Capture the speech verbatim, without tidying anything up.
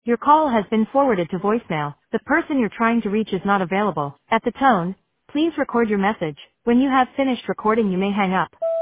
Your call has been forwarded to voicemail. The person you're trying to reach is not available. At the tone, please record your message. When you have finished recording, you may hang up.